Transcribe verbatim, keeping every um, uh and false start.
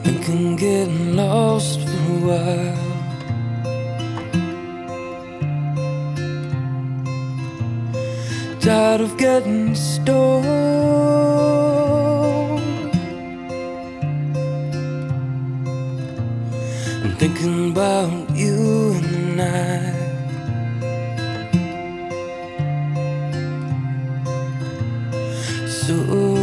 thinking getting lost for a while. Tired of getting stoned. I'm thinking about you.